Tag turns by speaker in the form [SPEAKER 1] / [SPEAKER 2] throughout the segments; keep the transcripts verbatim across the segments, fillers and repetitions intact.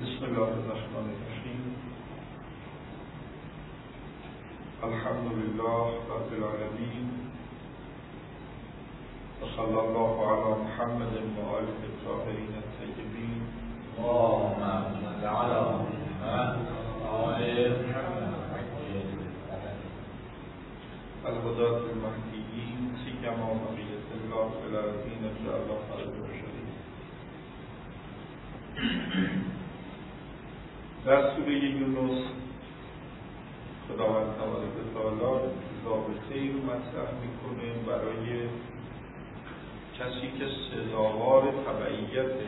[SPEAKER 1] بسم الله الرحمن الرحیم. الحمد لله رب العالمین و صلی الله علی محمد و آله الطاهرین الطیبین.
[SPEAKER 2] اللهم صل علی محمد و آل محمد
[SPEAKER 1] الهداة المهدیین سیما بقیة الله فی الارضین اجعل الله خالق بشری. در سوره یونس خداوند تبارک و تعالی ضابطه‌ای رو مطرح میکنه برای کسی که سزاوار تبعیته.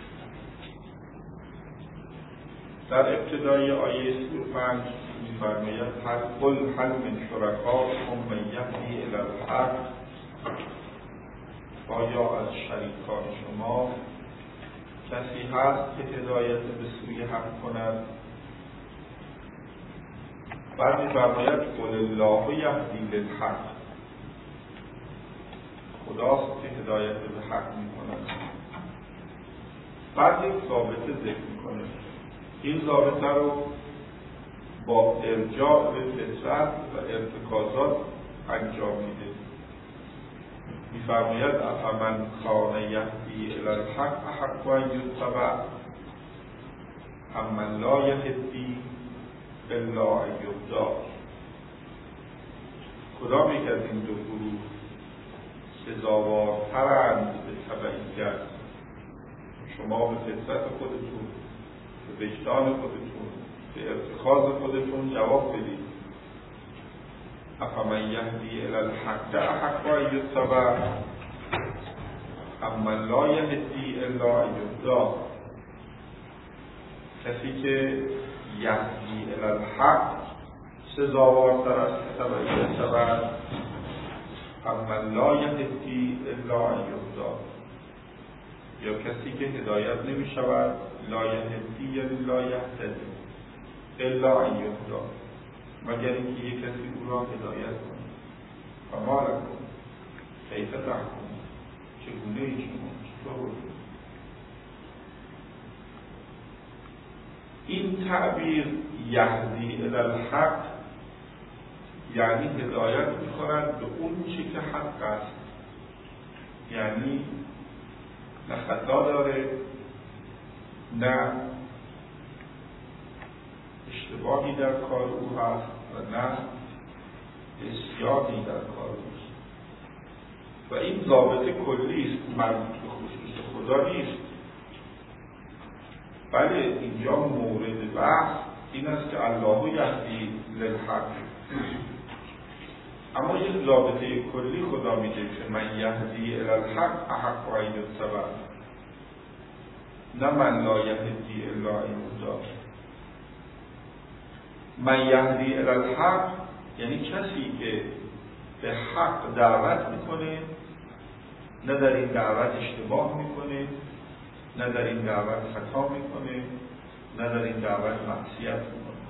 [SPEAKER 1] در ابتدای آیه سی و پنج می‌فرماید هر قل هل من شرکاکم من یهدی الی الحق، آیا از شریکان شما کسی هست که هدایت به سوی حق کند؟ بعد می‌فرماید قل الله یهدی للحق، خداست که هدایت به حق می‌کند. بعد یک ضابطه ذکر می‌کنه. این ضابطه رو با ارجاع به فطرت و ارتکازات انجام میده. می‌فرماید افمن کان یهدی الی الحق احق ان یتبع امن لا یهدی الا ان یهدی. کدام یک از این دو گروه سزاوارترند به تبعیت؟ شما به فطرت خودتون، به وجدان خودتون، به ارتکاز خودتون جواب بدید. افمن یهدی الی الحق احق ان یتبع امن لا یهدی الا ان یهدی. کسی که یهدی الی الحق سزاوارتر است که تبعیت شود، امن لا یهدی الا ان یهدی. یا کسی که هدایت نمی شود، لا یهدی یعنی لا یهتدی الا ان یهدی، مگر اینکه یک کسی او را هدایت کنه. فما لکم کیف تحکمون، چگونه ای شما چطور؟ این تعبیر یهدی الی الحق یعنی هدایت می‌کند به اون چی که حق است، یعنی نه خطا داره نه اشتباهی در کار او هست و نه اصلاحی در کار اوست. و این ضابطه کلی است، مربوط به خصوص خدا نیست. بله اینجا مورد بحث این است که الله یهدی للحق، اما یک ضابطه کلی خدا میگه که من یهدی الی الحق احق ان یتبع، نه من لا یهدی الا ان یهدی. من یهدی الی الحق یعنی کسی که به حق دعوت میکنه، نه در این دعوت اشتباه میکنه، نه در این دعوت خطا میکنه، نه در این دعوت معصیت میکنه.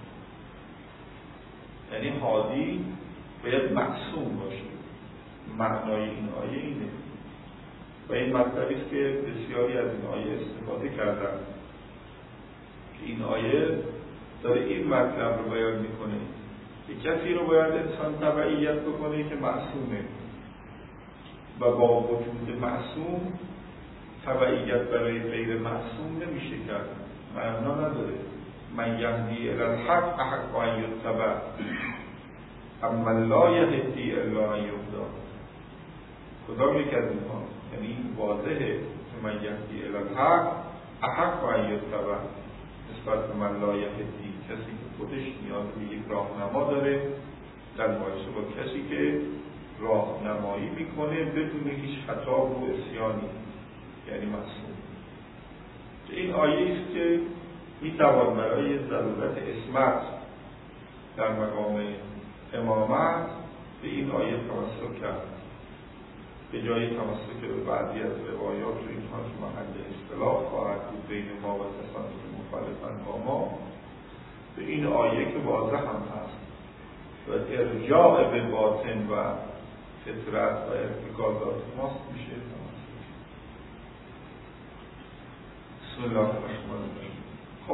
[SPEAKER 1] یعنی هادی باید معصوم باشه. معنای این آیه اینه و این مطلبی است که بسیاری از این آیه استفاده کردن که این آیه داره این مطلب رو بیان میکنه که کسی رو باید انسان تبعیت بکنه که معصومه و با وجود معصوم تبعیت برای غیر معصوم نمیشه کرد، معنا نداره. من یهدی الی الحق احق ان یتبع امن لا یهدی الا ان یهدی. کدام یک از اینها؟ یعنی این واضحه که من یهدی الی الحق احق ان یتبع نسبت به من لا یهدی، کسی که خودش نیاز به یک راهنما داره در مقایسه با کسی که راهنمایی میکنه بدون هیچ خطا و عصیانی، یعنی معصوم. این آیه است که میتوان برای ضرورت عصمت در مقام امامت به این آیه تمسک کرد، به جای تمسک به بعضی از روایات و اینها که محل اختلاف خواهد بود بین ما و کسانی که مخالفند با ما، به این آیه که واضح هم هست و ارجاع به باطن و فطرت و ارتکازات ماست میشه تمسک. بسم الله الرحمن الرحیم. خب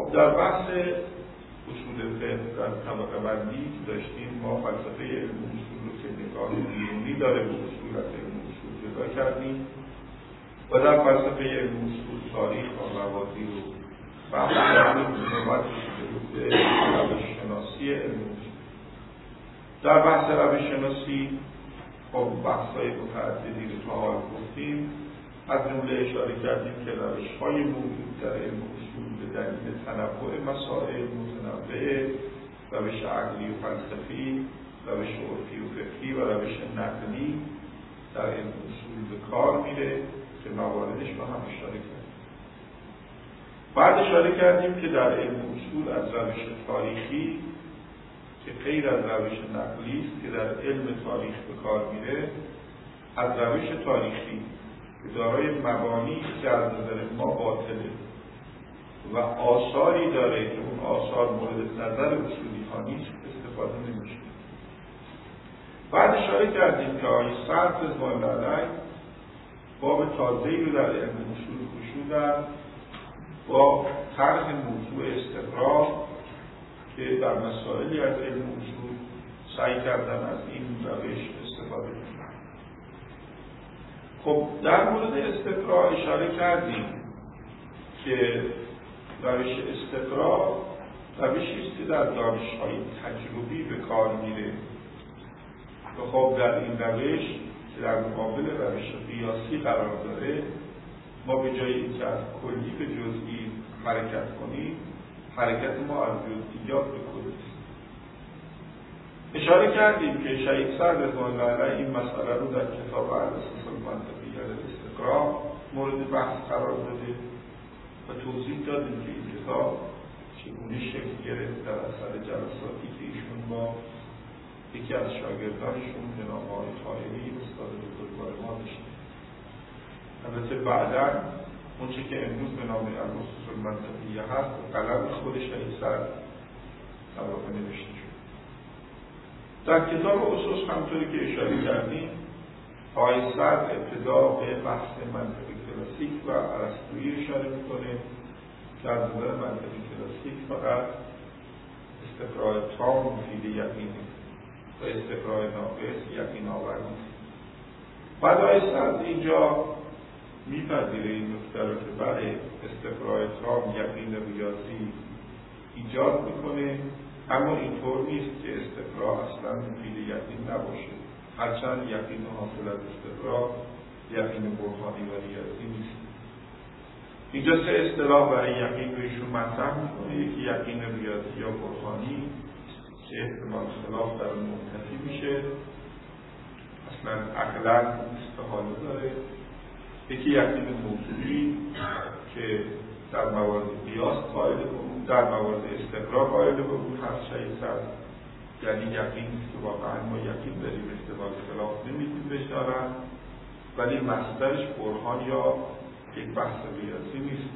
[SPEAKER 1] خب در بحث اصول فقه در طبقه بندی که داشتیم ما فلسفه علم اصول رو که نگاه بیرونی داره به اصول از علم اصول جدا کردیم و در فلسفه علم اصول تاریخ و موازی رو بحث کردیم نوبت به روش شناسی علم اصول. در بحث روش شناسی خب بحث‌های متعددی رو تا حال گفتیم، از جمله اشاره کردیم که روش‌های موجود در علم اصول به دلیل تنوع مسائل متنوع، روش عقلی و فلسفی، روش عرفی و فقهی و روش نقلی در علم اصول به کار میره که مواردش رو هم اشاره کردیم. بعد اشاره کردیم که در علم اصول از روش تاریخی که غیر از روش نقلی است که در علم تاریخ به کار میره، از روش تاریخی که دارای مبانی که از نظر ما باطله و آثاری داره که اون آثار مورد نظر اصولی ها نیست استفاده نمیشه. بعد اشاره کردیم که آقای سعد رضوان الله علیه باب تازه‌ای رو در علم اصول گشودن با طرح موضوع استقرار که در مسائلی از علم اصول سعی کردن از این روش استفاده کنند. خب در مورد استقرار اشاره کردیم که روش استقرار روشی است که در دانش‌های تجربی به کار میره و خب در این روش که در مقابل روش قیاسی قرار داره، ما به جای اینکه از کلی به جزئی حرکت کنیم، حرکت ما از جزئیات به کلی است. اشاره کردیم که شیخ سعد رضوان الله علیه این مسئله رو در کتاب الاساس المنطقیه الاستقراء مورد بحث قرار داده و توضیح دادیم که این کتاب چگونه شکل گرفت در اثر جلساتی که ایشون با یکی از شاگردانشون جناب آقای خایلی استاد بزرگوار ما داشته. البته بعداً اون چی که امروز به نام الاساس المنطقیه هست قلم خود شیخ سعد در واقع نوشته شد. در کتاب اسس همطوری که اشاره کردیم آقای سعد ابتدا به بحث منطق کلاسیک و ارسطویی اشاره میکنه که از نظر منطق کلاسیک فقط استقراء تام مفید یقینه و استقراء ناقص یقین آور نیست. بعد آقای سعد اینجا میپذیره این نکته رو که برای استقراء تام یقین ریاضی ایجاد میکنه، اما اینطور نیست که استقراء اصلا مفید یقین نباشه، هرچند یقین حاصل از استقراء یقین برهانی و ریاضی نیست. اینجا سه اصطلاح برای یقین رو ایشون مطرح میکنه، یکی یقین ریاضی یا برهانی که احتمال خلاف در اون منتفی میشه، اصلا عقلاً استحاله داره. یکی یقین موضوعی که در موارد قیاس قائل به اون، در موارد استقراء قائل به اون هست شیخ سعد، یعنی یقین که واقعا ما یقین داریم احتمال خلاف نمیتونیم بشارن، ولی مصدرش برهان یا یک بحث ریاضی نیست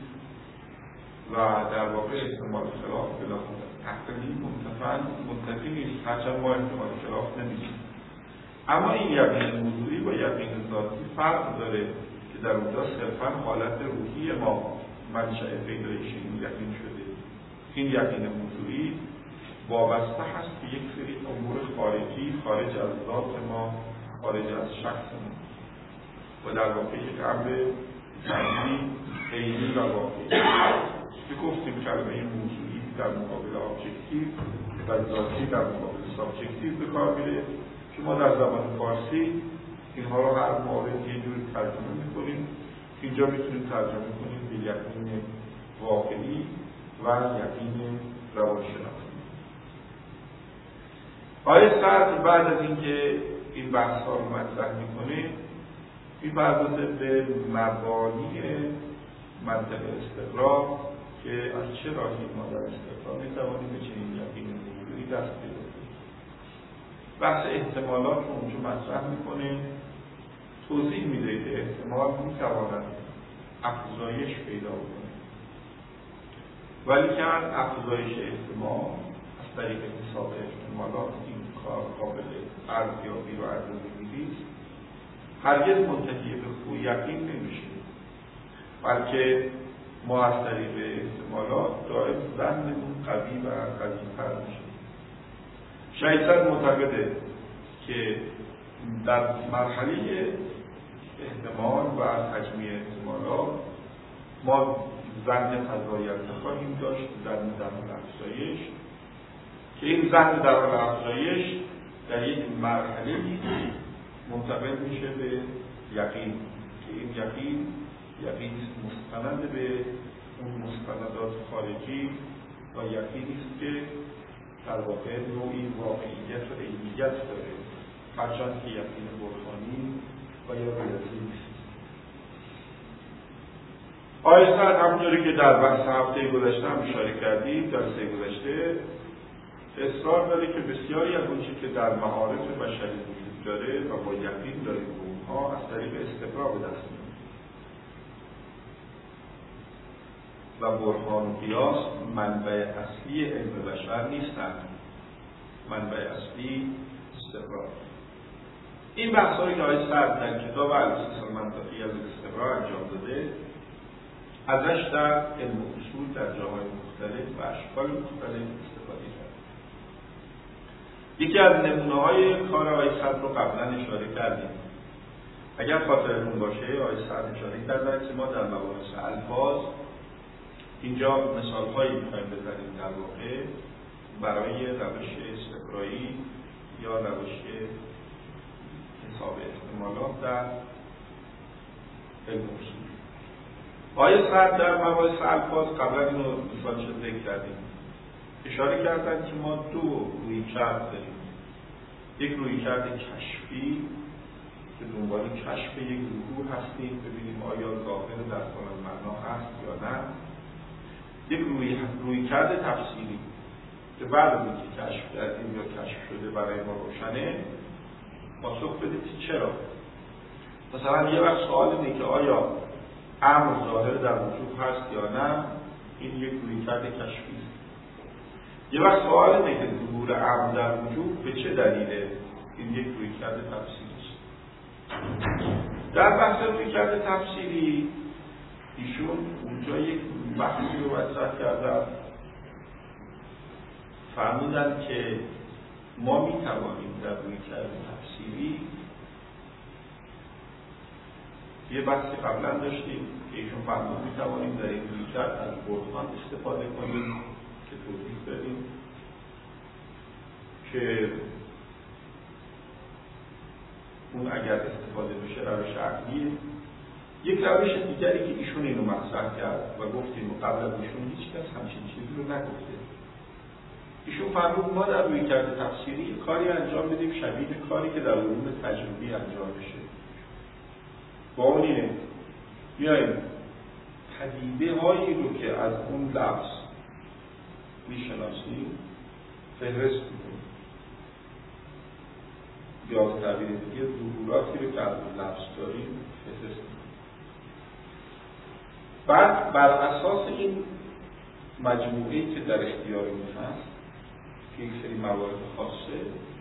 [SPEAKER 1] و در واقع احتمال خلاف بلاخود عقلی منتفی نیست، هرچند ما احتمال خلاف نمیدیم. اما این یقین موضوعی با یقین ذاتی فرق داره که در اونجا صرفا حالت روحی ما منشأ پیدایش این یقین شده. این یقین موضوعی وابسته هست به یک سری امور خارجی، خارج از ذات ما، خارج از شخص ما و در واقع یک امر ذاتی عینی و واقعی که گفتیم کلمه موضوعی در مقابل ابجکتیو و ذاتی در مقابل سابجکتیو به کار میره که ما در زبان فارسی اینها رو هر مورد یه جوری ترجمه میکنیم. اینجا میتونیم ترجمه کنیم به یقین واقعی و یقین روانشناختی. آقای سعد بعد از اینکه این بحث ها رو مطرح میکنه میپردازه به مبانی منطق استقراء که از چه راهی ما در استقراء میتوانیم به چنین یقین موضوعی دست پیدا کنیم. بحث احتمالات رو اونجا مطرح میکنه، توضیح میده که احتمال میتواند افزایش پیدا کنه، ولی که افزایش احتمال از طریق حساب احتمالات این کار قابل ارزیابی و ارزیابی است، هرگز منتهی به خو یقین نمیشه، بلکه ما از طریق احتمالات دائم ظن اون قوی و قوی‌تر میشه. شهید صدر معتقده که در مرحله احتمال و تجمیع احتمالات ما ظن تضایع خواهیم داشت، ظن در حال افزایش، که این ظن در حال افزایش در یک مرحله منتقل میشه به یقین، که این یقین یقین مستند به اون مستندات خارجی و یقینی است که در واقع نوعی واقعیت و عینیت داره، هرچند که یقین برهانی و یا ریاضی نیست. آقای صدر همونجوری که در بحث هفته گذشته هم اشاره کردیم، در سه گذشته اصرار داره که بسیاری از اون چیزی که در معارف بشری وجود داره و با یقین داریم به اونها از طریق استقرا به دست میاد و برهان و قیاس منبع اصلی علم بشر نیستند، منبع اصلی استقرا. این بحث‌هایی که آقای صدر در کتاب الاساس المنطقی از استقرا انجام داده، ازش در علم اصول در جاهای مختلف و اشکال مختلف استفاده کرد. یکی از نمونه‌های کار آقای صدر رو قبلا اشاره کردیم. اگر خاطرتون باشه آقای صدر اشاره کردن که ما در مباحث الفاظ اینجا مثال‌هایی می‌خوایم بزنیم در واقع برای روش استقرایی یا روش حساب احتمالات در علم اصول. آقای صدر در مباحث الفاظ قبلا اینو مثالش رو ذکر کردیم، اشاره کردن که ما دو رویکرد داریم. یک رویکرد کشفی که دنبال کشف یک ظهور هستیم، ببینیم آیا ظاهر در کامل معنا هست یا نه. یک روی رویکرد تفسیری که بعد از اینکه کشف کردیم یا کشف شده برای ما روشنه، پاسخ بدید چرا. مثلا یه وقت سوال اینه که آیا امر ظاهر در وجود هست یا نه، این یک رویکرد کشفی است. یه وقت سوال اینه که ظهور امر در وجود به چه دلیله، این یک رویکرد تفسیری است. در بحث رویکرد تفسیری ایشون اونجا یک بحثی رو مطرح کردن، فرمودن که ما می توانیم در رویکرد تفسیری، یه بحثی قبلا داشتیم که ایشون فرمود می توانیم در این رویکرد از برهان استفاده کنیم که توضیح دادیم که اون اگر استفاده بشه روش عقلیه. یک روش دیگری که ایشون اینو مطرح کرد و گفتیم و قبل از ایشون هیچ کس همچین چیزی رو نگفته، ایشون فرمود ما در رویکرد تفسیری کاری انجام بدیم شبیه کاری که در علوم تجربی انجام بشه. با اون اینه بیاییم پدیده هایی رو که از اون لفظ میشناسیم فهرست کنیم، یا به تعبیر دیگه ظهوراتی رو که از اون لفظ داریم فهرست کنیم. بعد بر اساس این مجموعه‌ای که در اختیارمون هست که یک سری موارد خاصه،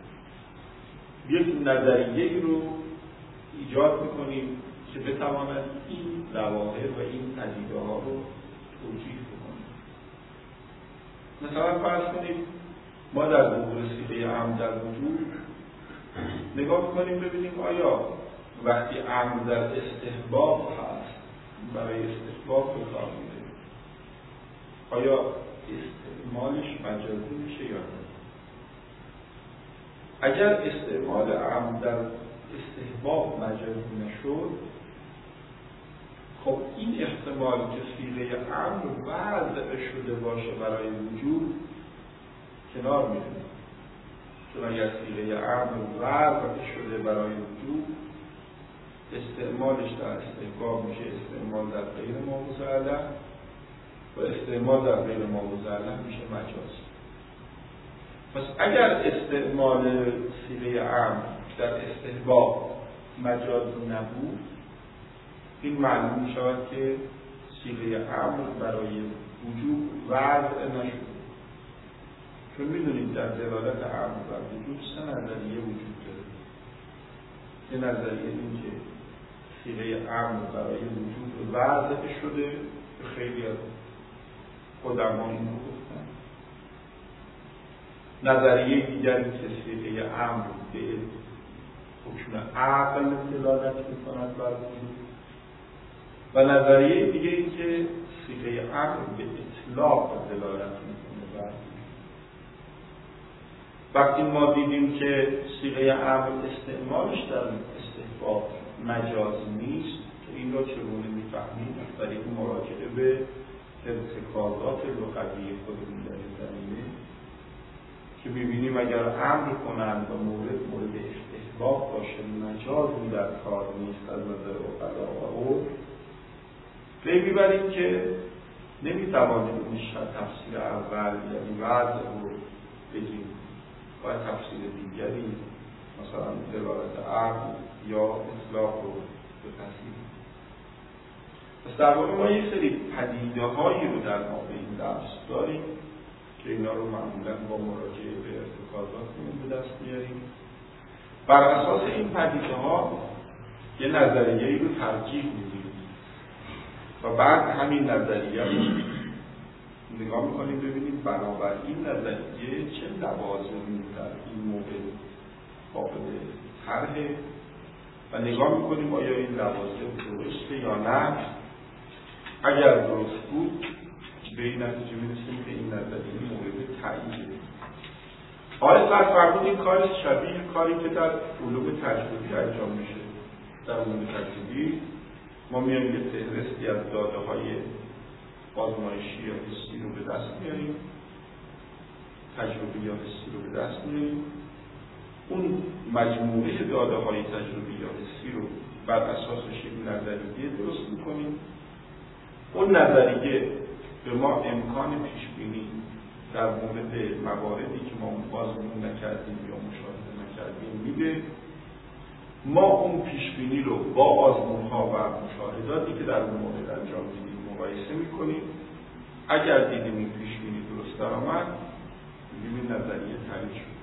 [SPEAKER 1] یک نظریه‌ای رو ایجاد میکنیم که بتواند این ظواهر و این پدیده ها رو توجیه بکنیم. مثلا فرض کنید ما در ظهور صیغه امر در وجود نگاه کنیم ببینیم آیا وقتی امر در استحباب هست برای استحباب به کار میره، آیا استعمالش مجازی میشه یا نه؟ اگر استعمال امر در استحباب مجازی نشد، خب این احتمال که صیغه امر وضع شده باشه برای وجود کنار میره. چون اگر صیغه امر وضع شده برای وجود، استعمالش در استحباب میشه استعمال در غیر موضوع علم و استعمال در غیر موضوع علم میشه مجاز. پس اگر استعمال صیغه امر در استحباب مجاز نبود، این معلوم می شود که صیغه امر برای وجود وضع نشد. چون می دونید در دلالت امر بر وجود سه نظریه وجود داره. یه نظریه این که صیغه امر برای وجود وضع شده، به خیلی از قدما این رو گفتن. نظریه دیگری که صیغه امر به حکم عقل دلالت می‌کند بر وجود و نظریه دیگری که صیغه امر به اطلاق دلالت می‌کند بر وجود. وقتی ما دیدیم که صیغه امر استعمالش در استحقاق مجاز نیست، این را چگونه می‌فهمیم؟ از طریق مراجعه به ارتکازات لغوی خودمون در این زمینه که می‌بینیم اگر امر کنند و مورد مورد استحقاق باشه مجازی در کار نیست از نظر عقلا و عرف، پی می‌بریم که نمی‌توانیم این تفسیر اول یعنی وضع رو بگیم، باید تفسیر دیگری مثلا دلالت عقل یا اطلاق رو بپذیریم. پس در واقع ما یک سری پدیده هایی رو در ما به این درس داریم که اینا رو معمولا با مراجعه به ارتکازاتمون به دست میاریم. بر اساس این پدیده ها یه نظریه‌ای رو ترجیح میدیم و بعد همین نظریه رو نگاه میکنیم ببینیم بنابراین نظریه چه لوازمی در این مورد قابل طرحه و نگاه میکنیم آیا این لوازم درسته یا نه. اگر درست بود به این نتیجه میرسیم که این نظریه مورد تاییده. آقای سرفرمود این کاری شبیه کاری که در علوم تجربی انجام میشه. در علوم تجربی ما میایم یه فهرستی از داده های آزمایشی یا حسی رو به دست میاریم، تجربی یا حسی رو به دست میاریم، اون مجموعه داده های تجربی یا حسی رو بر اساسش یک نظریه درست میکنیم. اون نظریه به ما امکان پیش بینی در مورد مواردی که ما آزمون نکردیم یا مشاهده نکردیم میده. ما اون پیش بینی رو با آزمون ها و مشاهداتی که در اون مورد انجام میدیم مقایسه میکنیم. اگر دیدیم این پیش بینی درست درآمد میگیم این نظریه تایید شد.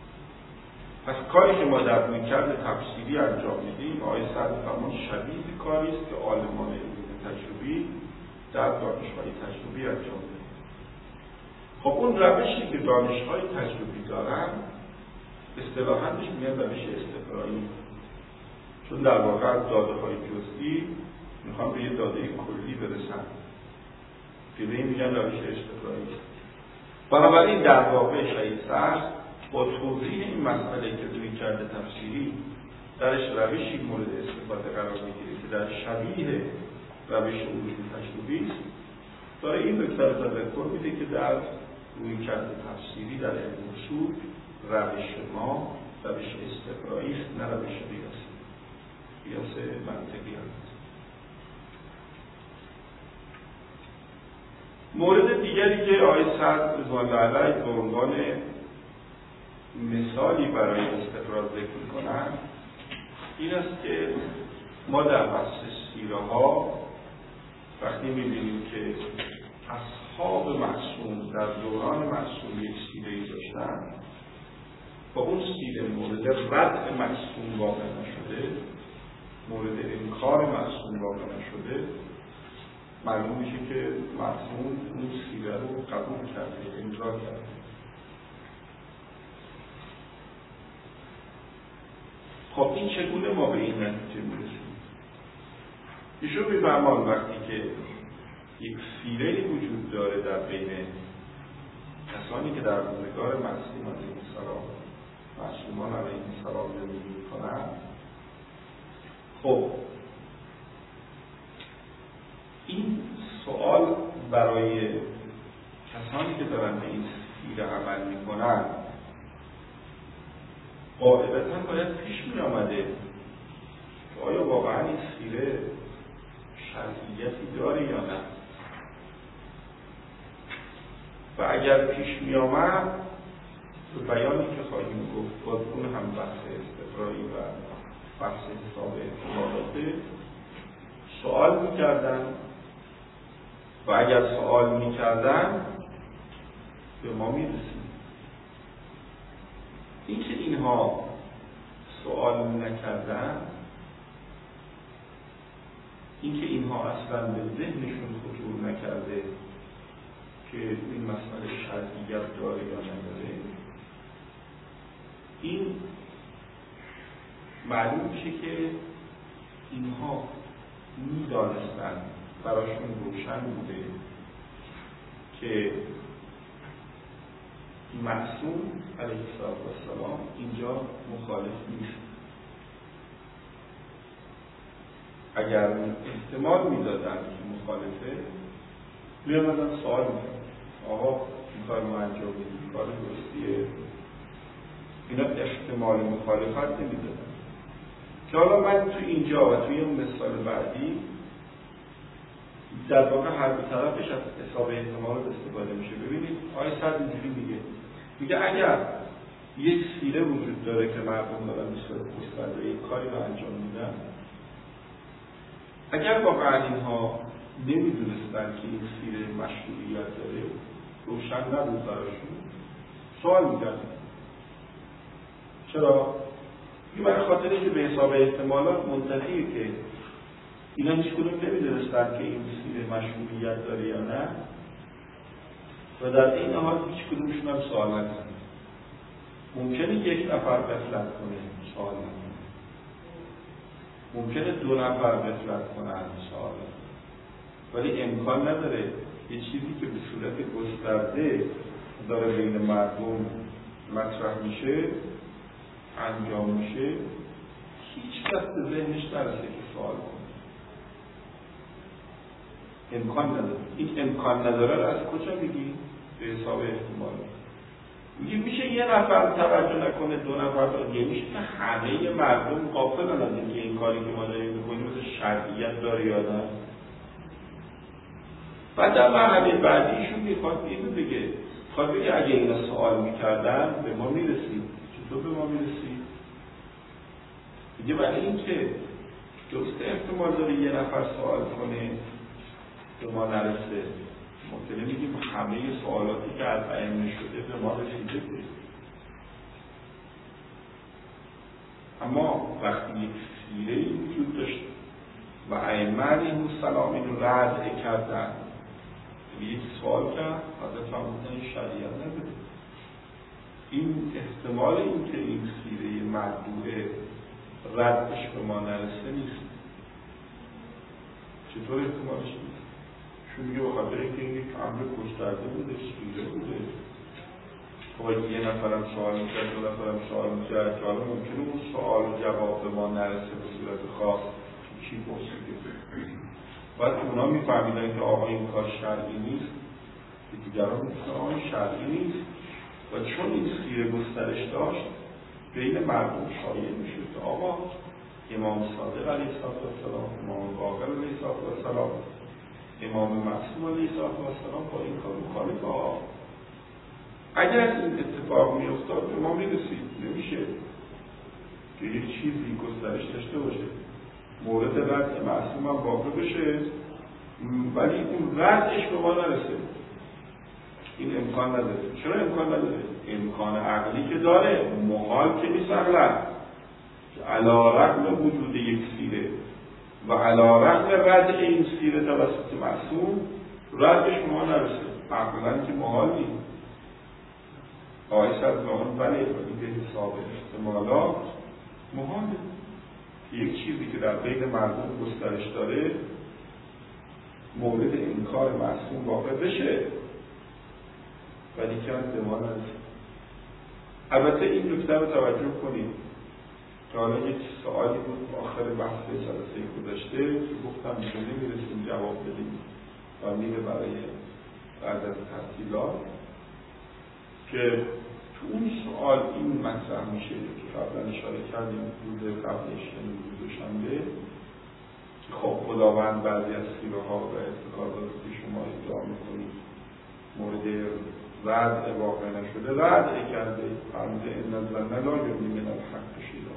[SPEAKER 1] پس کاری که ما در رویکرد تفسیری انجام میدیم آقای سعدی‌فرمان شبیه کاری است که عالمان علوم تجربی در دانش‌های تجربی انجام میدن. خب اون روشی که دانش‌های تجربی دارن اصطلاحاً بهش میگن روش استقرایی، چون در واقع داده‌های جزئی میخوان به یه داده کلی برسن که به این میگن روش استقرایی. بنابراین در واقع شهید سر با توضیح این مسئله که رویکرد تفسیری درش روشی مورد استفاده قرار میگیره که در شبیه روش علوم تجربی است، داره این نکته رو تذکر میده که در رویکرد تفسیری در علم اصول روش ما روش استقرایی است نه روش قیاسی. قیاس منطقی است. مورد دیگری که آقای سعد رضوان الله علیه به عنوان مثالی برای استقرار ذکر می‌کنند این است که ما در بحث سیره ها وقتی می‌بینیم که اصحاب معصوم در دوران معصوم یک سیره‌ای داشتن و اون سیره مورد رد معصوم واقع نشده، مورد انکار معصوم واقع نشده، معلوم میشه که معصوم اون سیره رو قبول کرده، امضا کرده. خب این چگونه ما به این نتیجه میرسیم؟ ایشون می‌فرمان وقتی که یک سیره‌ای وجود داره در بین کسانی که در روزگار معصوم علیه السلام معصومان علیه السلام زندگی می‌کنند، خب این سوال برای کسانی که دارن به این سیره عمل می‌کنند قاعدتاً باید پیش می آمده که آیا واقعا این سیره شرعیتی داره یا نه، و اگر پیش می آمد به بیانی که خواهیم گفت باز اون هم بحث استقرایی و بحث حساب احتمالاته سوال می کردن و اگر سوال می کردن به ما می رسید. این که اینها سوال نکردن، این که اینها اصلا به ذهنشون خطور نکرده که این مسئله شرعیت داره یا نداره، این معلوم میشه که اینها میدانستن، براشون روشن بوده که معصوم علیه السلام اینجا مخالف نیست. اگر احتمال میدادن که مخالفه، میامدن سوال میکنن آقا این کار ما انجام میدیم، این کار درستیه؟ اینا احتمال مخالفت نمیدادن. که حالا من تو اینجا و توی اون مثال بعدی در واقع هر دو طرفش از حساب احتمال استفاده میشه. ببینید آیه صد اینجوری میگه میگه اگر یک سیره وجود داره که مردم دارن مثل گسترده یک کاری رو انجام میدن، اگر واقعا اینها نمیدونستن که این سیره مشروعیت داره، روشن نبود براشون، سوال میکردن. چرا؟ این برای خاطره که به حساب احتمالات منتفیه که اینا هیچ کدوم نمیدونستن که این سیره مشروعیت داره یا نه، و در این حال هیچ کدومشون هم سوال نکنن. ممکنه یک نفر غفلت کنه، سوال نکنه. ممکنه دو نفر غفلت کنن، سوال نکنه. ولی امکان نداره یه چیزی که به صورت گسترده داره بین مردم مطرح میشه، انجام میشه، هیچ کس به ذهنش نرسه که سوال کنه. امکان نداره. این امکان نداره رو از کجا میگی؟ به حساب احتمال میگه میشه یه نفر توجه نکنه، دو نفر توجه، میشه که همه مردم غافلن از اینکه این کاری که ما داریم میکنیم مثل شرعیت داره یا نه. بعد در مرحله بعدیشون میخواد اینو بگه، میخواد بگه اگه اینا سوال میکردن به ما میرسید. چطور به ما میرسید؟ میگه ولی این که درست احتمال داره یه نفر سوال کنه به ما نرسه، ممکنه میگیم همه سوالاتی که از ائمه شده به ما رسیده بود. اما وقتی یک سیره‌ای وجود داشت و ائمه علیهم السلام این رو رد کردن، یک سوال کرد، حضرت فرمودن این شریعت نبوده. این احتمال این که این سیره مردوعه ردش به ما نرسه نیست. چطور احتمالش نیست؟ چون میگه بخاطر اینکه این یک امر گسترده بوده، سیره بوده. خب یه نفرم سوال میکرد، دو نفرم سوال میکرد، که حالا ممکنه اون سوال و جواب به ما نرسه به صورت خاص چی پرسیده. باید اونا میفهمیدن که آقا این کار شرعی نیست، که دیگران میگفتن آقا این شرعی نیست، و چون این سیره گسترش داشت بین مردم شایع میشد که آقا امام صادق علیه السلام، امام باقر علیه السلام، امام معصوم علیه السلام با این کار مخالفه ها. اگر این اتفاق میافتاد به ما میرسید، نمیشه که یک چیزی گسترش داشته باشه، مورد رد معصوم هم واقع بشه ولی اون ردش به ما نرسه. این امکان نداره. چرا امکان نداره؟ امکان عقلی که داره، محال که نیست عقلا، که علی رغم وجود یک سیره و علی رغم رد این سیره توسط معصوم ردش به ما نرسه. عقلا که محال نیست. آیه از نام بله ولی به حساب احتمالات محاله که یک چیزی که در بین مردم گسترش داره مورد انکار معصوم واقع بشه ولی که به ما نرسه. البته این نکته رو توجه کنید که حالا یک سوالی بود آخر بحث جلسه گذشته که گفتم دیگه نمیرسیم جواب بدیم و میره برای بعد از تعطیلات، که تو اون سوال این مطرح میشه که قبلا اشاره کردیم روز قبلش، یعنی روز دوشنبه، که خب خداوند بعضی از سیره ها و اعتقاداتی که شما ادعا میکنید مورد رد واقع نشده رد کرده، فرموده ان الظن لا یغنی من الحق شیئا.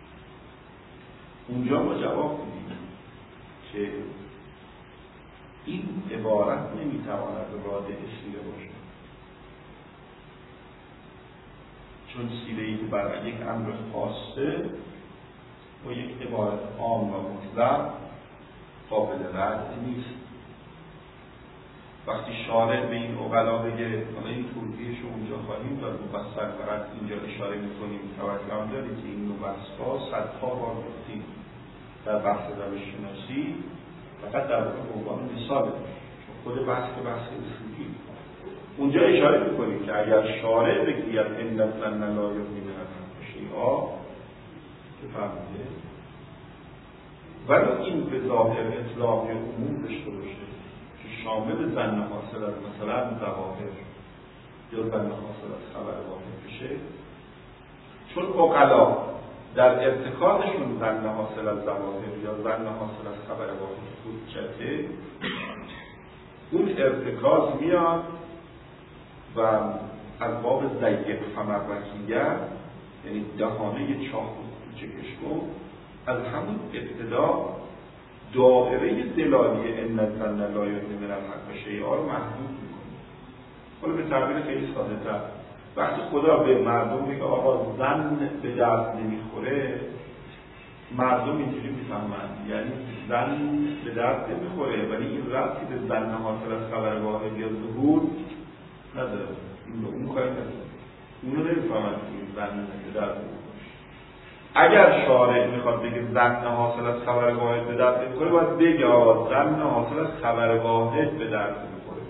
[SPEAKER 1] اونجا ما جواب میدیم که این عبارت نمیتواند رادع سیره باشه، چون سیره‌ای که برای یک امر خاصه با یک عبارت عام و مطلق قابل رد نیست. وقتی شارع به این عقلا بگه، حالا این توضیحش رو اونجا خواهیم داد، مفصل فقط اینجا اشاره میکنیم. توجه هم دارید که این نوع بحث‌ها صدها بار گفتیم در بحث روش شناسی، فقط در واقع به عنوان مثال، چون خود بحث که بحث اصولی اونجا اشاره میکنیم که اگر شارع بگوید ان الظن لا یغنی من الحق شیئا، بفهمیده، ولی این به ظاهر اطلاق عموم داشته باشه که شامل ظن حاصل از مثلا ظواهر یا ظن حاصل از خبر واحد بشه، چون عقلا در ارتکابشون ظن حاصل از ظواهر یا ظن حاصل از خبر واحد حجته، اون ارتکاز میاد و از باب ضیق فمرکیت، یعنی دهانه چاقو کوچکش کن، از همون ابتدا دائره دلالی ان الظن لا یغنی من الحق شیئا رو محدود میکنه. حالا به تعبیر خیلی ساده تر، وقتی خدا به مردم میگه آقا ظن به درد نمیخوره، مردم اینجوری میفهمند یعنی ظن به درد نمیخوره، ولی این ربطی به ظن حاصل از خبر واحد یا ظهور نداره، این به اون کاری نداره، اونو نمیفهمند که این ظن به درد نمیخوره. اگر شارع میخواد بگه ظن حاصل از خبر واحد به درد نمیخوره، باید بگه آقا ظن حاصل از خبر واحد به درد نمیخوره.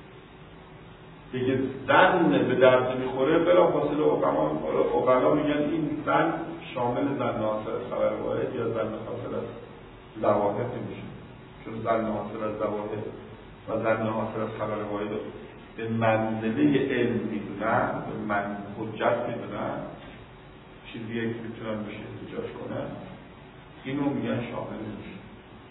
[SPEAKER 1] بگه ظن به درد نمیخوره، بلافاصله عقلا میگن این ظن شامل ظن حاصل از خبر واحد یا ظن حاصل از ظواهر نمیشه، چون ظن حاصل از ظواهر و ظن حاصل از خبر واحد به منزله علم میدونن، به من حجت میدونن، چیزیه که میتونن بشه احتجاج کنن، اینو میگن شامل نمیشه.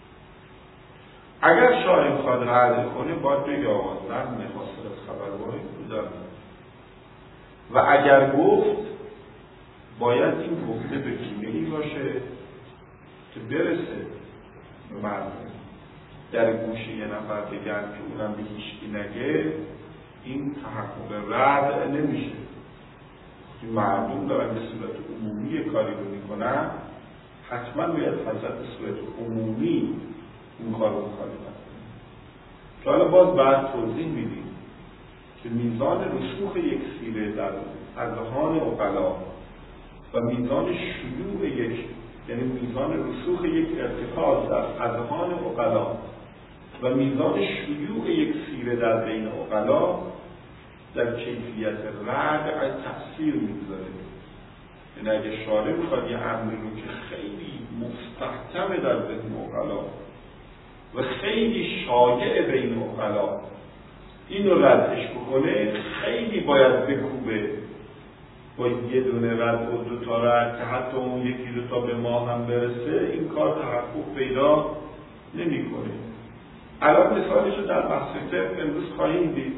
[SPEAKER 1] اگر شارع میخواد رد کنه، باید بگه آقا ظن حاصل از خبر واحد بودن، و اگر گفت باید این گفته به کیمه‌ای باشه که برسه به مردم، در گوش یه نفر بگن که اونم به هیچکی نگه، این تحقق رد نمیشه. مردم دارن به صورت عمومی کاری رو میکنن، حتما باید حضرت به صورت عمومی اون کار رو مخالفت کنن. که حالا باز بعد توضیح میدیم که میزان رسوخ یک سیره در اذهان عقلا و میزان شیوع یک، یعنی میزان رسوخ یک ارتکاز در اذهان عقلا و میزان شیوع یک سیره در بین عقلا در کیفیت رد تأثیر میگذاره. یعنی اگه شارع میخواد یه امری رو که خیلی مستحکمه در ذهن عقلا و خیلی شایع بین عقلا این رو ردش بکنه، خیلی باید بکوبه با یه دونه رد و دو تا رد که حتی اون یکی دو تا به ما هم برسه، این کار تحقق پیدا نمیکنه. الان مثالش رو در بحث فقه امروز خواهیم دید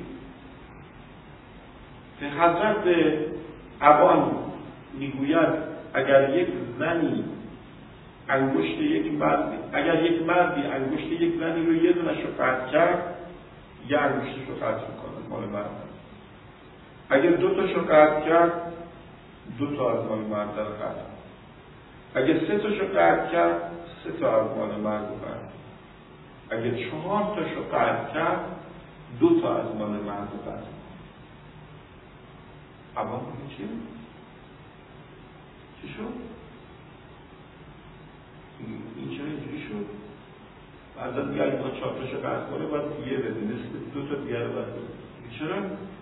[SPEAKER 1] که حضرت ابان میگوید اگر یک زنی انگشت یک مردی، اگر یک مردی انگشت یک زنی رو یه دونش رو قطع کرد، یه انگشتش رو قطع میکنه مال مرد. اگر دو تاش رو قطع کرد، دو تا از مال مرد رو قطع. اگر سه تاش رو قطع کرد، سه تا از مال مرد رو قطع. اگر چهار تاش رو قطع کرد، دو تا از مال مرد رو قطع. ابا میگه چی؟ چی شد؟ این چرا اینجوری شد؟ بعدا دیگه اگه با چهار تاشو قطع کنه باید دیگه بده، نصف دو تا دیگه رو باید بده. چرا؟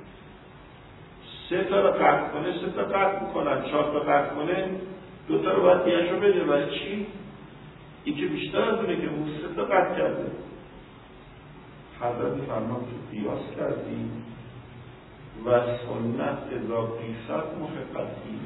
[SPEAKER 1] سه تا رو قطع کنه، سه تا قطع میکنن، چهار تا قطع کنه، دو تا رو باید دیگه رو بده. ولی چی؟ این که بیشتر از اونه که اون سه تا قطع کرده. حضرت فرمان تو قیاس کردیم و سنت اذا قیست محققی.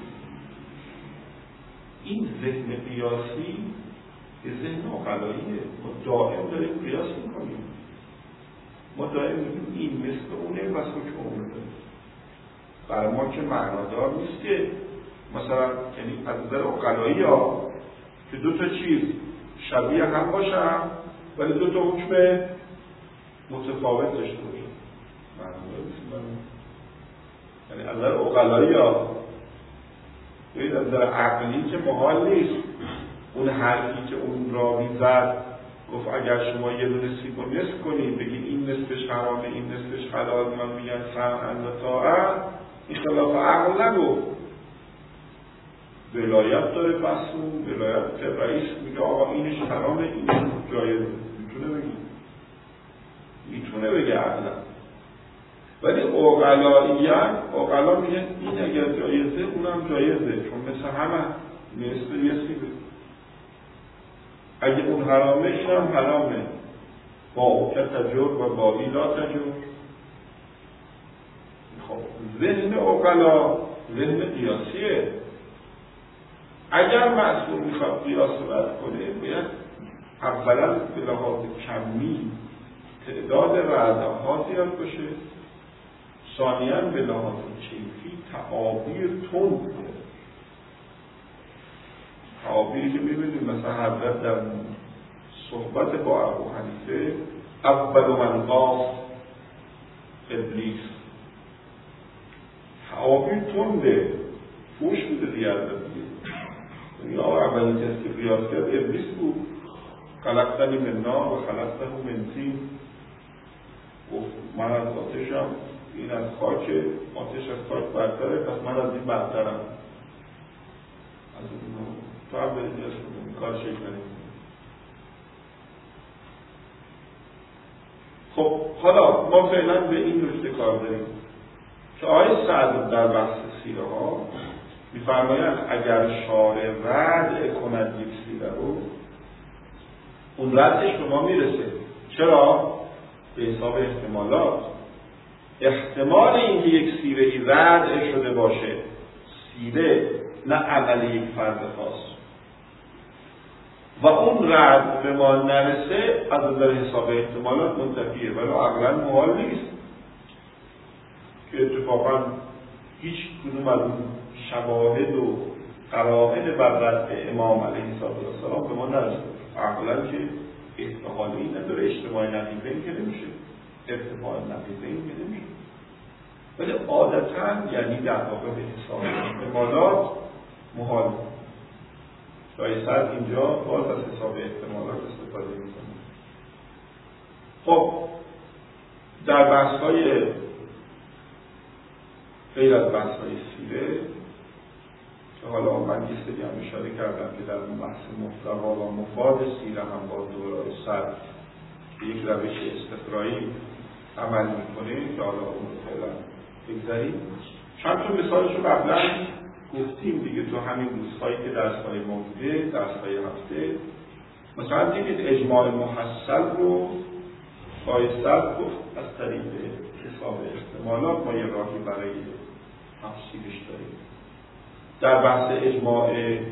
[SPEAKER 1] این ذهن قیاسی یه ذهن عقلاییه. ما دائم داریم قیاس میکنیم، ما دائم میگیم این مثل اونه و حکم اونه داره. برای ما که معنادار نیست که مثلا یعنی از نظر عقلایی ها که دو تا چیز شبیه هم باشن ولی دو تا حکم متفاوت داشته باشن، معنادار نیست. یعنی از نظر عقلایی ها باید از نظر عقلی که محال نیست اون حرفی که اون راوی زد گفت اگر شما یه دونه سیب رو نصف کنید بگید این نصفش حرامه این نصفش حلال، من میگن سمعا و طاعة، این خلاف عقل نگفت. ولایت داره مسئول، ولایت که رئیس میگه آقا اینش حرامه اینش جایزه، میتونه بگی میتونه بگه عقلا. ولی عقلاییان عقلا میگن این اگر جایزه اونم جایزه، چون مثل همه مثل یه سیبه. اگه اون حرامه اینم حرامه، با که تجر و با ایلا تجر. خب ذهن عقلا ذهن قیاسیه. اگر معصوم میخواد قیاس رد کنه باید اولا به لحاظ کمی تعداد رعده ها زیاد باشه، ثانیاً به لحاظ کیفی تعابیر تند کنه. تعابیری که میبینیم مثلا حضرت در صحبت با ابو حنیفه اول من قاف ابلیس، تعابیر تنده، فوش بوده دیگر دیگه. یا اولین کسی که قیاس کرد ابلیس بود. خلقتنی من نار و خلقته من طین، گفت من از آتشم این از خاک، آتش از خاک برتره پس من از این برترم. از این تو هم برید این کار شکل نمید. خب حالا ما فعلا به این نکته کار داریم که آقای سعد در بحث سیره ها می‌فرمایند اگر شارع رد کند یک سیره رو، اون ردش به ما میرسه. چرا؟ به حساب احتمالات. احتمال اینکه یک سیره ای رد شده باشه، سیره نه عمل یک فرد خاص، و اون رد به ما نرسه از نظر حساب احتمالات منتفیه، ولی عقلا محال نیست که اتفاقا هیچ کدوم از اون شواهد و قرائن بر رد امام علیه السلام به ما نرسه. عقلا که احتمالی نداره، اجتماع نقیضین که نمیشه، ارتفاع نقیضین که نمیشه، ولی عادتا یعنی در واقع به حساب احتمالات محال. شاید سر اینجا باز از حساب احتمالات استفاده میکنه. خب در بحث های غیر از بحث های سیره که حالا من یه سری هم اشاره کردم که در اون بحث مطلقا و مفاد سیره هم با دورای سر به یک روش استقرایی عمل میکنه که حالا اون فعلا بگذاریم. چند تا مثالش رو قبلا گفتیم دیگه تو همین روزهایی که درس‌های موجوده، درس‌های هفته. مثلا دیگه اجماع محصل رو بایسته گفت از طریق حساب احتمالات ما یه راهی برای تفسیرش داریم. در بحث اجماع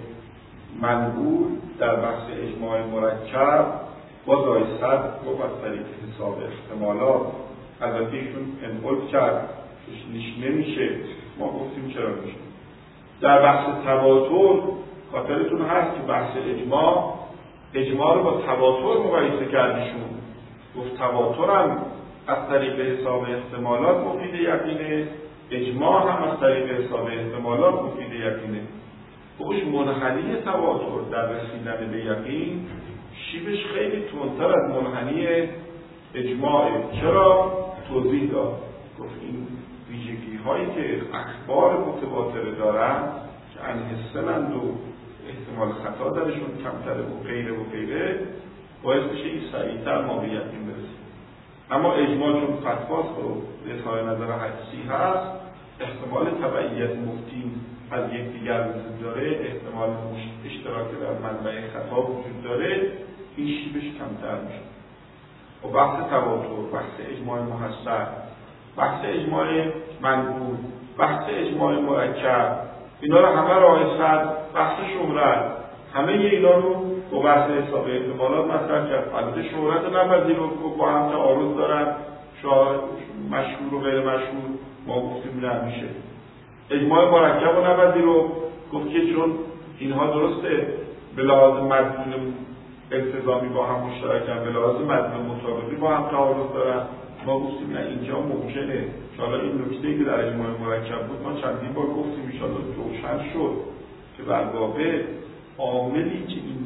[SPEAKER 1] منقول، در بحث اجماع مرکب با بایسته گفت از طریق حساب احتمالات. البته ایشون انقل کرد توش نمیشه، ما گفتیم چرا میشه. در بحث تواتر خاطرتون هست که بحث اجماع اجماع رو با تواتر مقایسه کردیشون، گفت تواتر هم از طریق حساب احتمالات مفید یقینه، اجماع هم از طریق حساب احتمالات مفید یقینه. خوش منحنی تواتر در رسیدن به یقین شیبش خیلی تندتر از منحنی اجماعه. چرا؟ توضیح داد. گفت این ویژگی هایی که اخبار متواتره دارن که انحسنند و احتمال خطا درشون کمتره و غیره و غیره باعث بشه این سریعتر ما به یقین برسیم. اما اجماع چون فتواست و اظهار نظر حدسی هست، احتمال تبعیت مفتین از یکدیگر وجود داره، احتمال اشتراک در منبع خطا وجود داره، این شیبش کمتر میشه. و بحث تواتر، بحث اجماع محصل، بحث اجماع منقول، بحث اجماع مرکب، اینا رو همه راهستر، بحث شهرت، همه اینا رو با بحث حساب احتمالات مطرح کرد. البته شهرت نپذیر رو با هم تعارض دارن، مشهور و غیر مشهور، ما گفتیم نه میشه. اجماع مرکب و نپذیر رو گفت که چون اینها درسته به لحاظ مضمون التزامی با هم مشترکن، به لحاظ مضمون مطابقی با هم تعارض دارن، ما گفتیم نه اینجا ممکنه. حالا این نکته‌ای که در اجماع مرکب بود ما چندین بار گفتیم ان شاءالله روشن شد که در واقع عاملی که این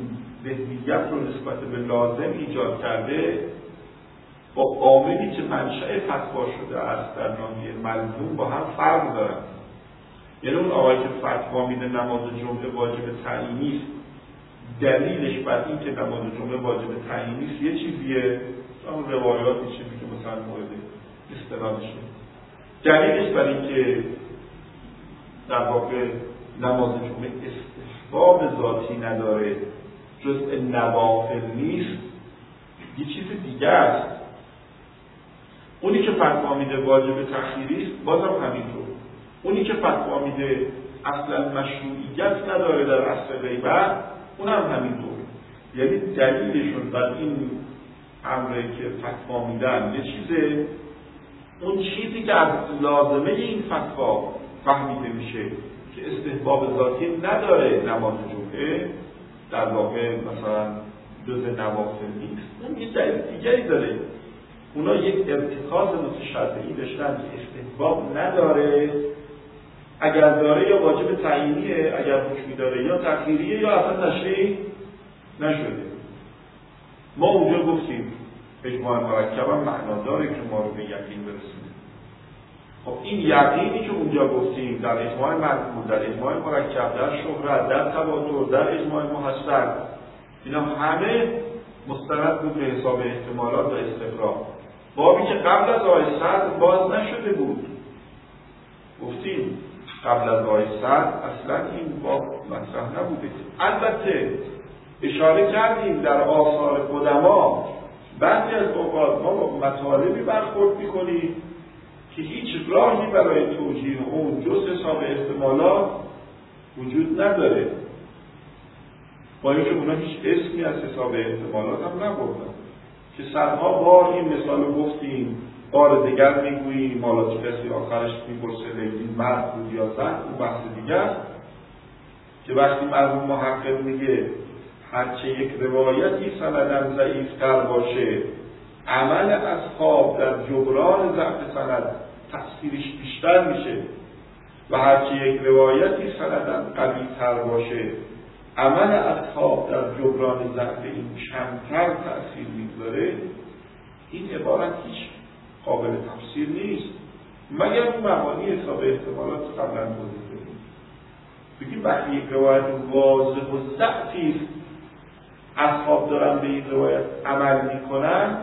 [SPEAKER 1] ذهنیت رو نسبت به لازم ایجاد کرده با عاملی که منشأ فتوا شده است در ناحیه ملزوم با هم فرق دارن. یعنی اون آقایی که فتوا میده نماز جمعه واجب تعیینی است، دلیلش بر این که نماز جمعه واجب تعیینی است یه چیزیه، اون روایاتی چیزی که مثلا مورد استنادشه. دلیلش بر این که در واقع نماز جمعه استحباب ذاتی نداره، جزء نوافل نیست، یه چیز دیگه است. اونی که فتوا میده واجب تأخیری است، بازم همینطور. اونی که فتوا میده اصلا مشروعیت نداره در اصل غیبت، اونم همینطور. یعنی دلیلشون بر این امره که فتوا میدن یه چیزه، اون چیزی که از لازمه این فتوا فهمیده میشه که استحباب ذاتی نداره نماز جمعه، در واقع مثلا جزء نوافل نیست، اون یه دلیل دیگری داره. اونا یک ارتکاز متشرعی داشتن که استحباب نداره، اگر داره یا واجب تعیینیه، اگر حکمی داره یا تأخیریه یا اصلا تشریع نشده. ما اونجا گفتیم اجماع مرکب هم معنا داره که ما رو به یقین برسونه. خب این یقینی که اونجا گفتیم در اجماع مذکور، در اجماع مرکب، در شهرت، در تواتر، در اجماع محصل، اینا همه مستند بود به حساب احتمالات و استقرار. بابی که قبل از آیه صد باز نشده بود. گفتیم قبل از آیه صد اصلا این باب مطرح نبوده. البته اشاره کردیم در آثار قدما بعضی از اوقات ما با مطالبی برخورد می‌کنیم که هیچ راهی برای توجیه اون جز حساب احتمالات وجود نداره، با اینکه اونا هیچ اسمی از حساب احتمالات هم نبردن که صدها بار این مثال رو گفتیم، بار دیگر میگوییم مالا چه کسی آخرش میپرسه لیلی مرد بود یا زن، اون بحث دیگر است که وقتی مرحوم محقق میگه هرچه یک روایتی سندن ضعیف‌تر باشه عمل اصحاب در جبران ضعف سند تأثیرش بیشتر میشه و هرچه یک روایتی سندن قوی‌تر باشه عمل اصحاب در جبران ضعف این کمتر تأثیر میگذاره، این عبارت هیچ قابل تفسیر نیست مگر اون مبانی حساب احتمالات قبلا توضیح دادیم. بگیم وقتی یک روایت واضح و ضعفی است اصحاب دارن به این روایت عمل میکنن،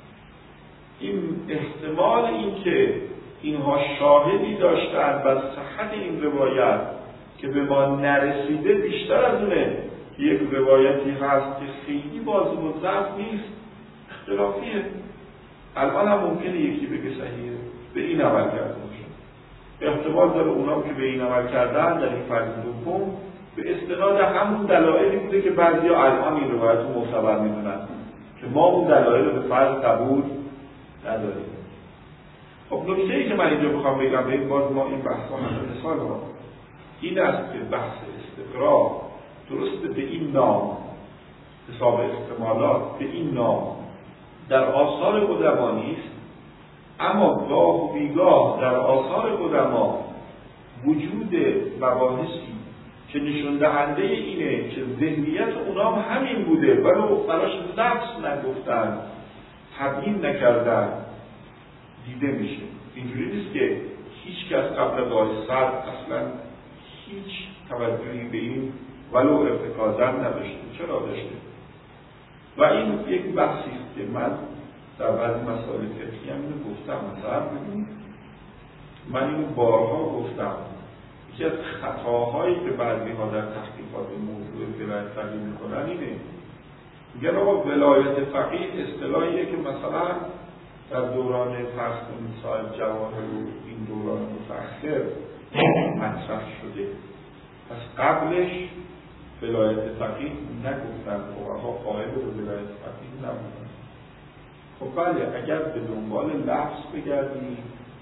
[SPEAKER 1] این احتمال این که اینها شاهدی داشتن و صحت این روایت که به ما نرسیده بیشتر از اونه که یک روایتی هست که خیلی واضح و ضعف نیست، اختلافیه. الان هم ممکنه یکی بگه صحیحه، به این عمل کرده باشه. احتمال داره اونا که به این عمل کردن در این فرض دوم به استناد همون دلایلی بوده که بعضیا الان این روایت رو معتبر میدونن که ما اون دلایل رو به فرض قبول نداریم. خب نکته‌ای که من اینجا بخوام بگم به این باز ما این بحثا هم مثال ها این است که بحث استقرار درسته به این نام حساب احتمالات به این نام در آثار قدما نیست، اما گاه و بیگاه در آثار قدما وجود مباحثی که نشون دهنده اینه که ذهنیت اونا هم همین بوده ولو براش لفظ نگفتن، تبیین نکردن، دیده میشه. اینجوری نیست که هیچ کس قبل از آیه صد اصلا هیچ توجهی به این ولو ارتکازن نداشته. چرا داشته؟ و این یک بحثی است که من در بعضی مسائل فقهی هم اینو گفتم. مثلا ببینید من اینو بارها گفتم، یکی از خطاهایی که بعضی ها در تحقیقات موضوع ولایت فقیه میکنن اینه، میگن آقا ولایت فقیه اصطلاحیه که مثلا در دوران فرض کنید صاحب جواهر و این دوران متأخر مطرح شده، پس قبلش ولایت فقیه نگفتن، فقها قائل به ولایت فقیه نبودن. خب بله، اگر به دنبال لفظ بگردیم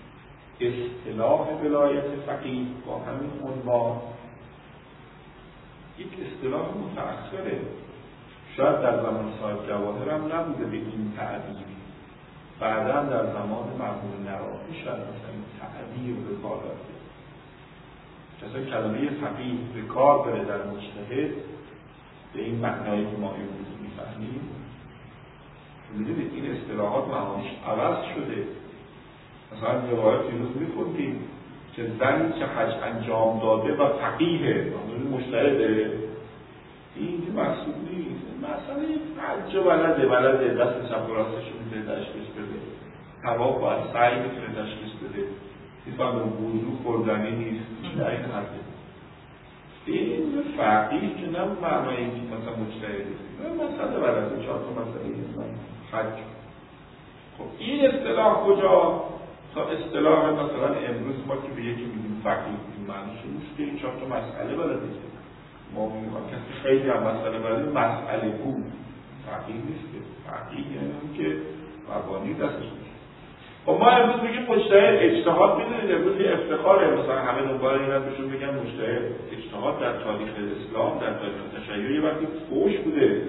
[SPEAKER 1] اصطلاح ولایت فقیه با همین عنوان یک اصطلاح متأخره، شاید در زمان صاحب جواهر هم نبوده به این تعبیر، بعدا در زمان مرحوم نراقی شاید مثلا این تعبیر به کار رفته. مثلا کلمه فقیه به کار بره در مجتهد به این معنایی که ما امروز میفهمیم. میدونید این اصطلاحات معانیش عوض شده. مثلا روایت امروز میخوندیم که زنی که حج انجام داده و فقیهه، مجتهده، این که محسوب نیست. مثلا حج بلده بلده دست چپ و راستش رو میتونه تشخیص بده، طواف باید سعی میتونه تشخیص بده، میفهم وضو خوردنی نیست، در این حده. این فقیه که نه معنای اینکه مثلا مجتهده، مسئله بلده، چهار تا مسئله حج. خب این اصطلاح کجا؟ تا اصطلاح مثلا امروز ما که به یکی میگیم فقیه این معنیش نیست که این چهار تا مسئله بلده. ما میگیم کسی خیلی هم مسئله بلده، مسئله بود، فقیه نیست که. فقیه یعنی که مبانی دستش نیست. خب ما امروز میگیم مجتهد. اجتهاد میدونید امروز یه افتخاره، مثلا همه دنبال این هستشون میگن مجتهد. اجتهاد در تاریخ اسلام، در تاریخ تشیع یه وقتی فوش بوده.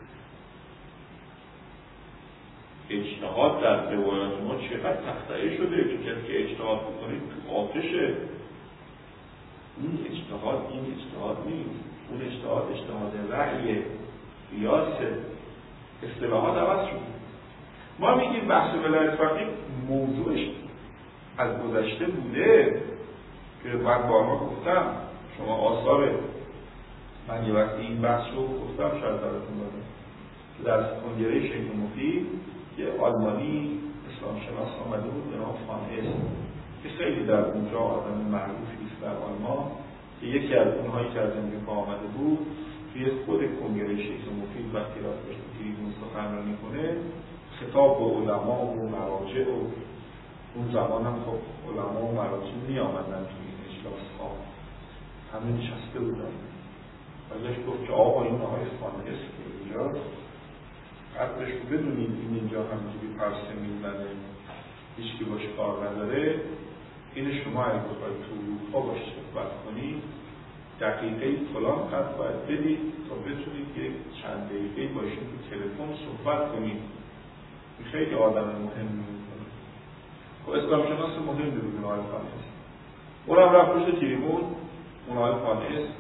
[SPEAKER 1] اجتهاد در روایات ما چقدر تخطئه شده که کسی که اجتهاد بکنید تو آتشه. این اجتهاد این اجتهاد نیست. اون اجتهاد اجتهاد رأی قیاسه. اصطلاحات عوض شده. ما میگیم بحث ولایت فقیه موضوعش از گذشته بوده که من بارها گفتم، شما آثار من یه وقتی این بحث رو گفتم شاید براتون دادم که در کنگره شیخ مفید یه آلمانی اسلام شناس آمده بود به نام فان هست که خیلی در اونجا آدم معروفی است در آلمان، که یکی از اونهایی که از امریکا آمده بود توی خود کنگره شیخ مفید وقتی راست بهش تریبون سخنرانی کنه خطاب به علما و مراجع و اون زمان هم خب علما و مراجع می آمدن توی این اجلاس ها، همه نشسته بودن. ازش گفت که آقا این آقای فان هست که اینجا قدرش رو بدونید، این اینجا همینجوری پرسه میزنه، هیچ کی باش کار نداره. این شما اگه بخواید تو اروپا باش صحبت کنید دقیقه فلان قد باید بدید تا بتونید یک چند دقیقه باشید تو تلفن صحبت کنید. خیلی آدم مهم میکنه. خب اسلام شناس مهم بود اون آقای فان هست. اونم رفت پشت تریبون، اون آقای فان هست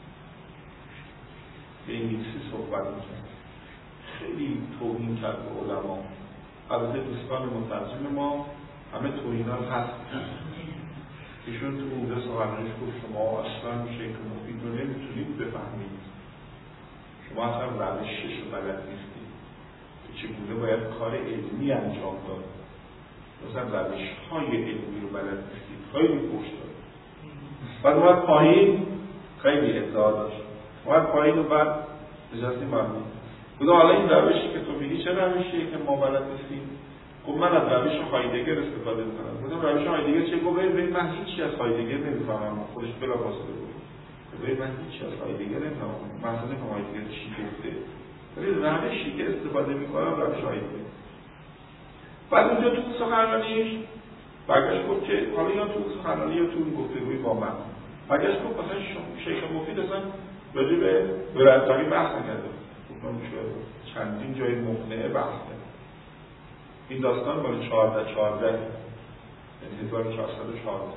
[SPEAKER 1] به انگلیسی صحبت میکنه. خیلی توهین کرد به علما. البته دوستان مترجم ما همه توهینا هست. ایشون تو اونجا سخنرانیش گفت شما اصلا شیخ مفید رو نمیتونید بفهمید، شما اصلا روشش رو بلد نیستید که چگونه باید کار علمی انجام داد، مثلا روش های علمی رو بلد نیستید. خیلی پشت داد. بعد اومد پایین، خیلی ادعا داشت، اومد پایین و بعد اجازه ممنون بوده. حالا این روشی که تو میگی چه روشیه که ما بلد نیستیم؟ خب من از روش هایدگر استفاده میکنم. بودم روش هایدگر چه؟ گفت ببین من هیچی از هایدگر نمیفهمم. خودش بلا واسطه بود. ببین من هیچی از هایدگر نمیفهمم. مثلا نمیفهمم هایدگر چی گفته. ولی روشی که استفاده میکنم روش هایدگر. بعد اونجا تو سخنرانیش برگشت گفت که حالا یا تو سخنرانی یا تو گفتگوی با من برگشت گفت مثلا شیخ مفید اصلا راجع به ولایت‌فقیه بحث نکرده. گفتم چندین جای مقنعه بحث کرد. این داستان مال چهارده چهارده یعنی هزار و چهارصد و چهارده.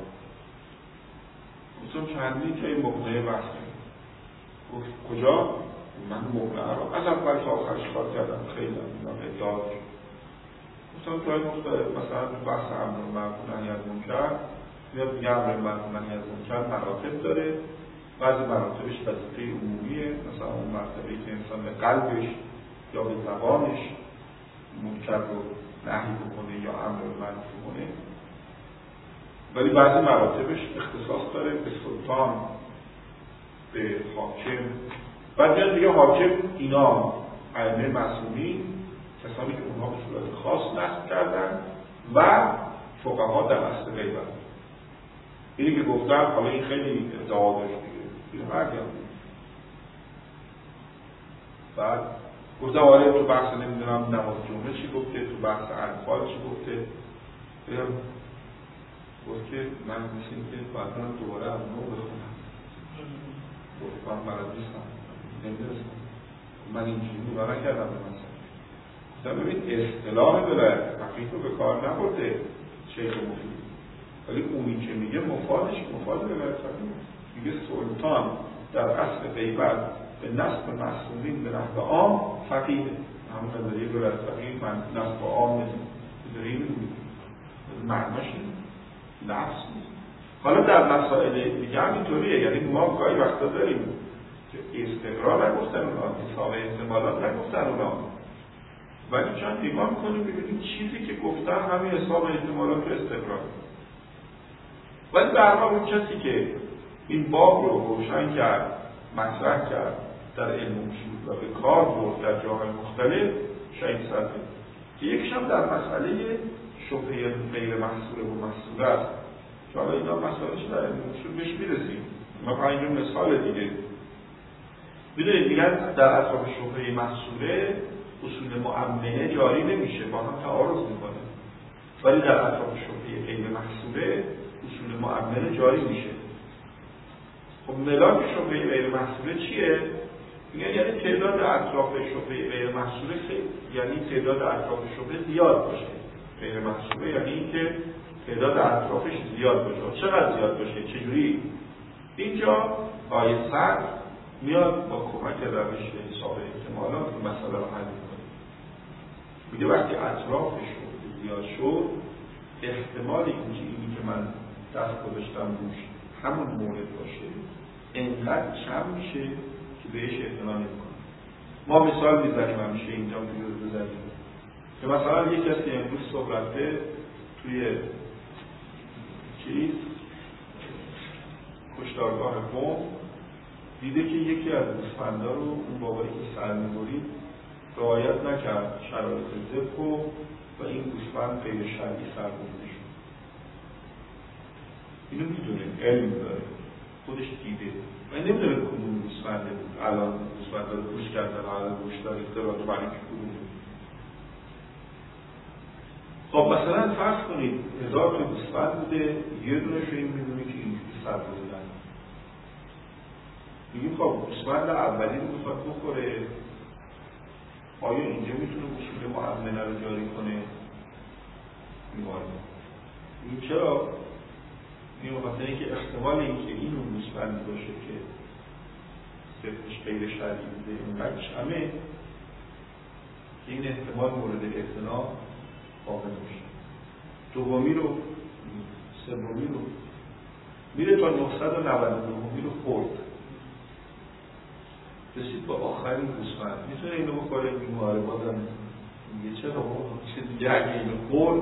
[SPEAKER 1] گفتم چندین جای مقنعه بحث کرد. گفت کجا؟ من مقنعه رو از اول تا آخرش کار کردم، خیلی هم ادعا داشت. گفتم جای مختلف، مثلا بحث امر معروف و نهی از منکر میاد میگه امر معروف و نهی از منکر مراتب داره. بعضی مراتبش وظیفه عمومیه، مثلا اون مرتبه‌ای که انسان به قلبش یا به زبانش منکر رو نهی بکنه یا امر معروف بکنه. ولی بعضی مراتبش اختصاص داره به سلطان، به حاکم. بعد میاد میگه حاکم اینا ائمه معصومین، کسانی که اونها به صورت خاص نصب کردن و فقها در اصل غیبت. اینی که گفتم حالا این خیلی ادعا داشت دیگه، اینو برگم. بعد گفتم آره تو بحث نمیدونم نماز جمعه چی گفته، تو بحث انفال چی گفته. بگم گفت که من مثل این که باید برم دوباره از نو بخونم. گفت من برای نیستم نمیدونستم، من اینجوری نگاه نکردم به مثلا. گفتم ببین اصطلاح ولایت فقیه رو به کار نبرده شیخ مفید، ولی اونی که میگه مفادش مفاد ولایت فقیه، میگه سلطان در اصل غیبت به نصب مسئولین به نحو عام فقیه. همون نظریه دولت فقیه من نصب عام نظریه میدونید معناش لفظ نیست. حالا در مسائل دیگه هم اینطوریه، یعنی ما گاهی وقتا داریم که استقرار نگفتن اونا، حساب احتمالات نگفتن اونا، ولی چند نگاه میکنیم ببینیم چیزی که گفتن همین حساب احتمالات و استقرار. ولی در واقع اون کسی که این باب رو روشن کرد، مطرح کرد در علم اصول و به کار برد در جاهای مختلف شاید صدره که یکیش هم در مسئله شبهه غیر محصوله و محصوله است که حالا اینا مسائلش در علم اصول بهش میرسیم. ما پنج مثال دیگه میدونید میگن در اطراف شبهه محصوله اصول مؤمنه جاری نمیشه، با هم تعارض میکنه، ولی در اطراف شبهه غیر محصوله اصول مؤمنه جاری میشه. خب ملاک شبهه غیر محصوله چیه؟ میگن یعنی تعداد اطراف شبهه غیر محصوله خیلی، یعنی تعداد اطراف شبهه زیاد باشه. غیر محصوله یعنی اینکه تعداد اطرافش زیاد باشه. چقدر زیاد باشه؟ چجوری؟ اینجا آیه صد میاد با کمک روش حساب احتمالات این مسئله رو حل میکنه. میگه وقتی اطراف شبهه زیاد شد، احتمال اینکه اینی که من دست گذاشتم روش همون مورد باشه اینقدر کم میشه که بهش اعتنا نمی‌کنه. ما مثال میزنیم همیشه اینجا دیگه بزنیم که مثلا یک کسی امروز صبح رفته توی چیز کشتارگاه قم دیده که یکی از گوسفندا رو اون بابایی که سر می‌برید رعایت نکرد شرایط ذبح و این گوسفند غیر شرعی سر برده شد. اینو میدونه، علم داره، خودش دیده و نمیدونه کدوم گوسفنده بود. الان گوسفندا رو گوش کردن، الان گوش داره اختلاط برای که کدومه. خب مثلا فرض کنید هزار تا گوسفند بوده، یه دونش رو این میدونه که اینجوری سر بردن. میگیم خب گوسفند اولی رو میخواد بخوره، آیا اینجا میتونه اصول مؤمنه رو جاری کنه؟ میگیم این چرا؟ میگیم مثلا اینکه احتمال اینکه این اون گوسفندی باشه که صرفش غیر شرعی بوده اینقدر همه این احتمال مورد اعتنا واقع میشه. دومی رو سومی رو میره تا نهصد و نود و نه رو خورد، رسید با آخرین گوسفند میتونه اینو بخوره؟ این ماره بازم میگه چرا چه دیگه اگه اینو خورد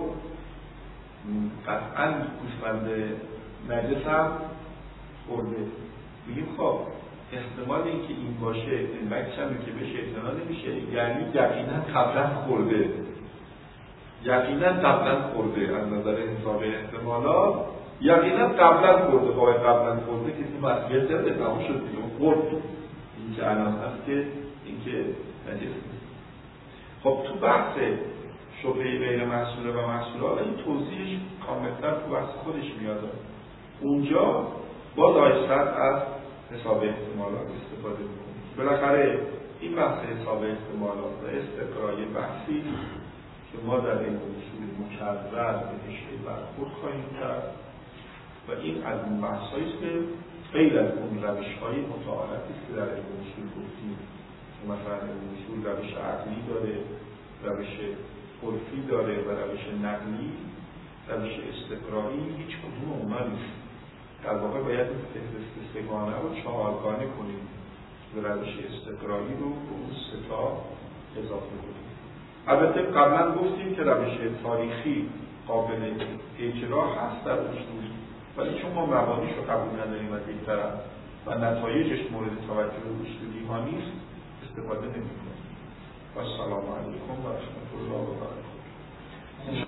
[SPEAKER 1] قطعا گوسفند نجس هم خورده. میگیم خب احتمال اینکه این باشه اینقدر کمه که بهش اعتنا نمیشه، یعنی یقینا قبلا خورده، یقینا قبلا خورده. از نظر حساب احتمالات یقینا قبلا خورده. باید قبلا خورده کسی مسئولیت داره، تمام شد دیگه خورد. این که الان هست که این که نجس نیست. خب تو بحث شبهه غیر محصوله و محصوله حالا این توضیحش کاملتر تو بحث خودش میاد. اونجا باز آیستد از حساب احتمالات استفاده میکنه. بالاخره این بحث حساب احتمالات و استقرای بحثی که ما در این اصول مکرر بهش برخورد خواهیم کرد و این از اون بحثایی است که غیر از اون روش‌های متعارفی است که در این اصول گفتیم که مثلا این اصول روش عقلی داره، روش عرفی داره و روش نقلی. روش استقرایی هیچ کدوم اونا نیست. در واقع باید فهرست سگانه رو چهارگانه کنیم و روش استقرایی رو به اون سه تا اضافه کنیم. البته قبلا گفتیم که روش تاریخی قابل اجرا هست در اصول، ولی چون ما مبانیش رو قبول نداریم از یک طرف و نتایجش مورد توجه اصولی ها نیست استفاده نمی کنیم. و السلام علیکم و رحمت الله.